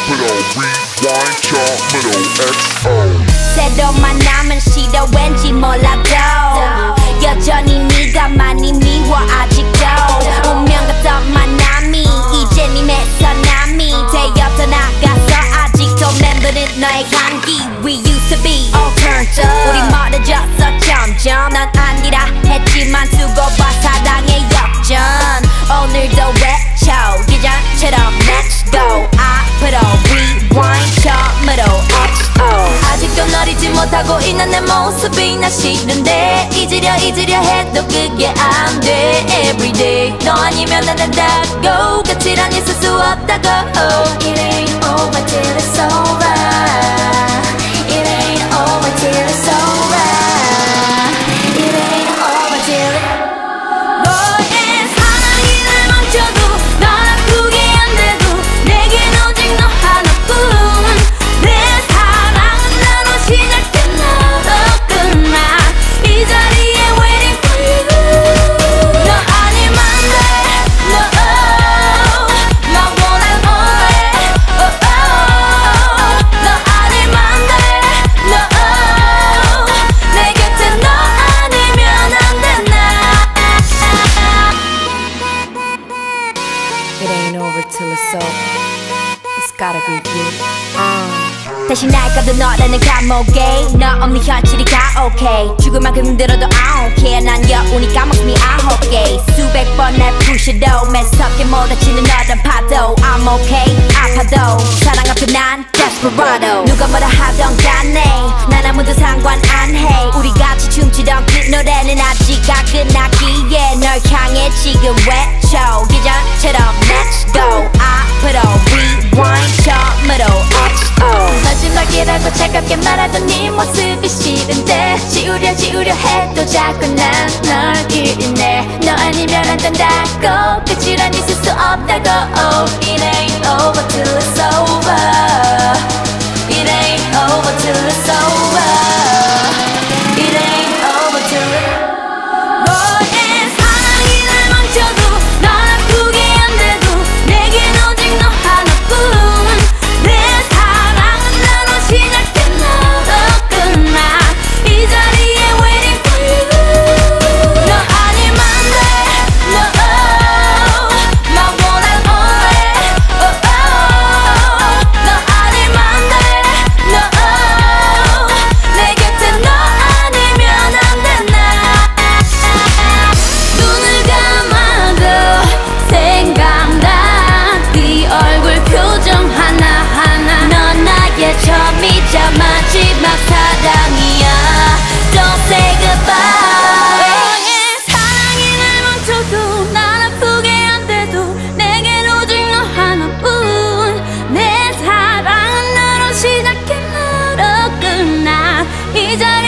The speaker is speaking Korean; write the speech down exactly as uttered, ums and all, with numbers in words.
앞으로 rewind 처음으로 엑스오. 새로 만나면 싫어 왠지 몰라도 여전히 네가 많이 미워 아직도. 운명 같던 만남이 이제 네 매서남이 되어서 나가서 아직도 맴도는 너의 향기. We used to be all turned up. 우리 멀어졌어 점점. 난 아니라 했지만 두고 봐 사랑의 역전. 오늘도 외쳐 예전처럼 let's go. 앞으로 rewind 처음으로 엑스오. 아직도 널 잊지 못하고 있는 내 모습이 나 싫은데 잊으려 잊으려 해도 그게 안 돼. Everyday 너 아니면 안 된다고 끝이란 있을 수 없다고. It ain't over till it's over. It ain't over till it's over. It ain't over till it 너의 사랑이 날 멈춰도 널 아프게 안 돼도 내겐 오직 너 하나뿐. 내 사랑은 나로 시작해 나로 끝나 이 자리에 waiting for you. 너 아니면 돼 no. 나 원한 only oh, oh. 너 아니면 돼 no. 내 곁에 너 아니면 안 된다. It ain't over till it's over. It's gotta be you. uh. 다시 날 가도 너라는 감옥에 너 없는 현실이 다 okay. 죽을 만큼 힘들어도 I don't care. 난 여운이 까먹음이 아홉 개. 수백 번 날 부셔도 매섭게 몰아치는 너란 파도 I'm okay. 아파도 사랑 앞에 난 desperado. 누가 뭐라 하던 간에 난 아무도 상관 안 해. 우리 같이 춤추던 그 노래는 아직 안 끝났기에 널 향해 지금 외쳐 예전처럼 let's go. 앞으로 rewind 처음으로 엑스오. 마지막이라고 차갑게 말하던 네 모습이 싫은데 지우려 지우려 해도 자꾸 난 널 잃네. 너 아니면 안 된다고 끝이란 있을 수 없다고. It ain't over till it's over. It ain't over till it's over. It ain't over till it 너의 사랑이 날 멈춰도 널 아프게 안 돼도 내겐 오직 너 하나뿐. 내 사랑은 나로 시작해 나로 끝나 이 자리에 waiting for you. 너 아니면 돼 no. 나 원한 only oh, oh. 너 아니면 돼 no. 내 곁에 너 아니면 안 된다. 눈을 감아도 생각나 네 얼굴 표정 하나하나. 넌 나의 처음이자 마지막 사랑이야. Don't say goodbye. 너의 사랑이 날 멈춰도 날 아프게 안 돼도 내겐 오직 너 하나뿐. 내 사랑은 나로 시작해 나로 끝나 이 자리